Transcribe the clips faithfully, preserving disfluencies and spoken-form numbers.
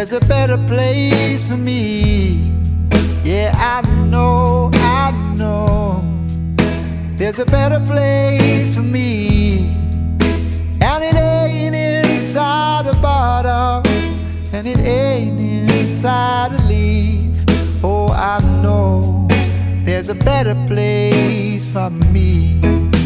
there's a better place for me. Yeah, I know, I know, there's a better place for me. And it ain't inside a bottle, and it ain't inside a leaf. Oh, I know there's a better place for me.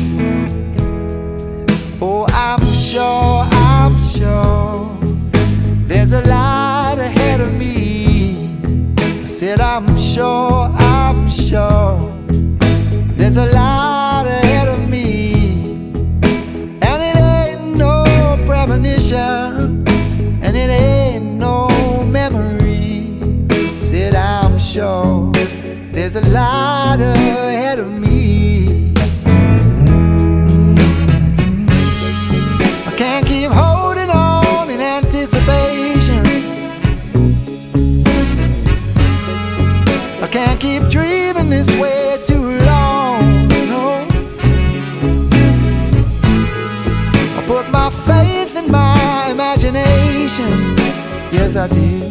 Oh, I'm sure, I'm sure there's a light ahead of me. I said I'm sure, I'm sure there's a light ahead of me. And it ain't no premonition, and it ain't no memory. I said I'm sure there's a light ahead of me. I can't keep holding on in anticipation. I can't keep dreaming this way too long, no. I put my faith in my imagination, yes I did.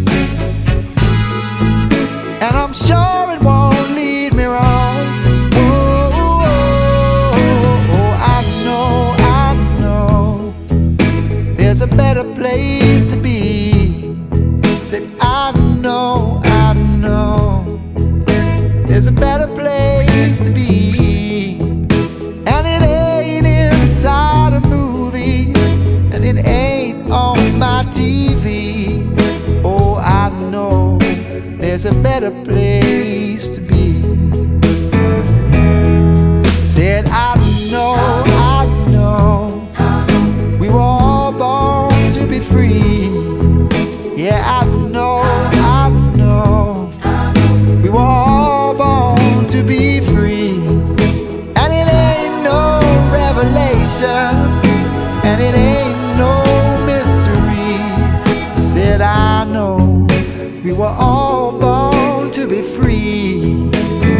And I'm sure it won't lead me wrong. Oh, oh, oh, oh, I know, I know there's a better place to be. Said I know, I know there's a better place to be. And it ain't inside a movie, and it ain't on my T V. Oh, I know there's a better place to be. Said I know, I know we were all born to be free. Yeah, I know, I know we were all born to be free. And it ain't no revelation, and it ain't no mystery. Said I know we were all born to be free.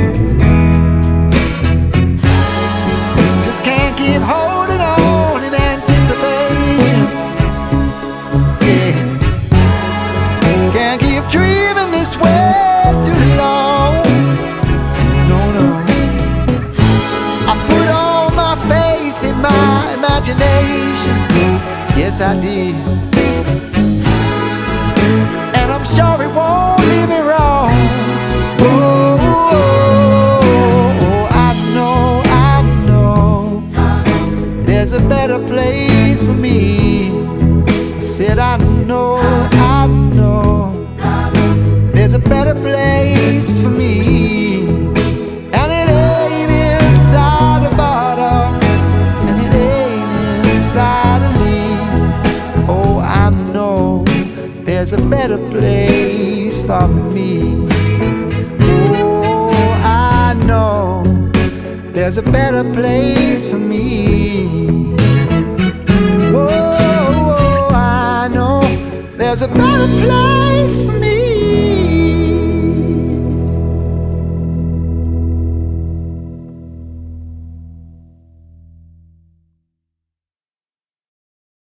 Just can't keep holding on in anticipation. Yeah, can't keep dreaming this way too long. No, no, I put all my faith in my imagination. Yes, I did. And I'm sure it won't leave me wrong. Oh, oh, oh, I know, I know there's a better place for me. I said I know, I know there's a better place for me. And it ain't inside a bottle, and it ain't inside a leaf. Oh, I know there's a better place for me. Oh, I know there's a better place for me. Oh, oh, I know there's a better place for me.